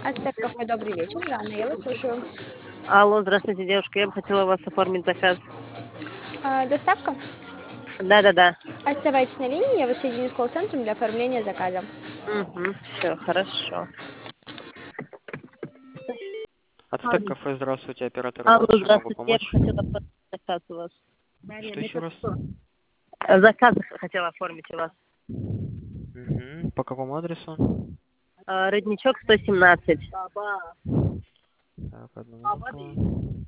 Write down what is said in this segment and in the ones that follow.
Ацтек кафе, добрый вечер. Жанна, я вас слушаю. Алло, здравствуйте, девушка. Я бы хотела у вас оформить заказ. Доставка? Да. Оставайтесь на линии, я вас соединю с колл-центром для оформления заказа. Угу, все, хорошо. Ацтек кафе, здравствуйте, оператор Алло, Иван, чем могу здравствуйте. Я бы помочь? хотела оформить заказ у вас. Что еще раз? Заказ хотела оформить у вас. Угу. По какому адресу? Родничок 117. Так, одну минуту.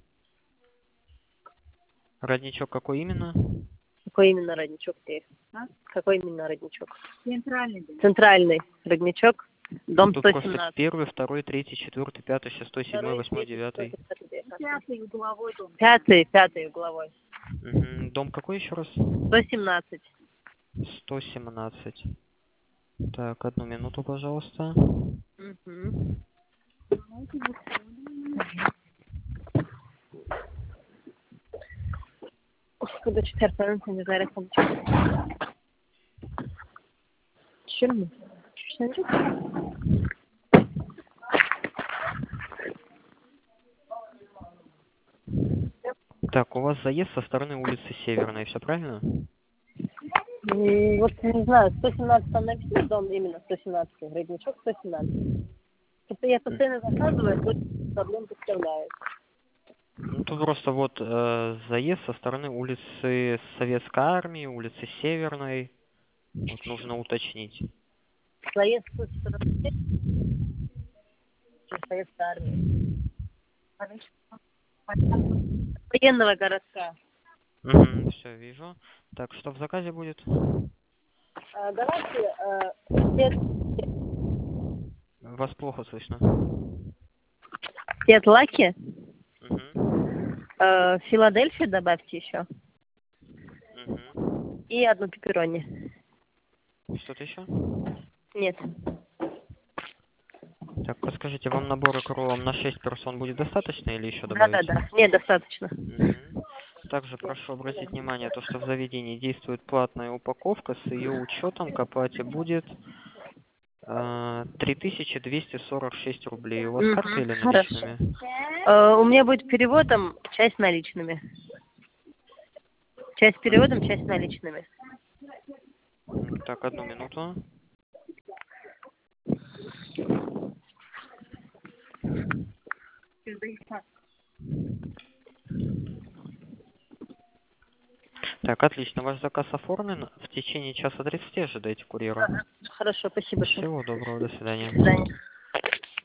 Родничок какой именно? Какой именно родничок? Какой именно родничок? Центральный родничок. Дом Тут просто 117. 1, 2, 3, 4, 5, 6, 7, 8, 9. Пятый угловой. Угу. Дом какой еще раз? 117. 117. Так, одну минуту, пожалуйста. Угу. Куда 4 не знаю, Чему? Так, у вас заезд со стороны улицы Северной, все правильно? Вот не знаю, 117 там написано дом, именно 117, родничок 117. Это я постоянно заказываю, то проблем представляет. Ну, тут просто вот заезд со стороны улицы Советской Армии, улицы Северной. Вот нужно уточнить. Заезд Советской армии. Военного городка. Угу, все, вижу. Так, что в заказе будет? Давайте Вас плохо слышно. Лаки. Угу. Филадельфия добавьте еще. Угу. И одну пепперони. Что-то еще? Нет. Так, подскажите, вам набор икролом на 6 персон будет достаточно или еще добавить? Да. Нет, достаточно. Угу. Также прошу обратить внимание, то, что в заведении действует платная упаковка, с ее учетом к оплате будет 3246 рублей. У вас карта или Хорошо. наличными? У меня будет переводом, часть наличными. Часть переводом, часть наличными. Так, одну минуту. Так, отлично. Ваш заказ оформлен. В течение часа 30 ожидайте курьера. Хорошо, спасибо. Всего доброго. До свидания. До свидания.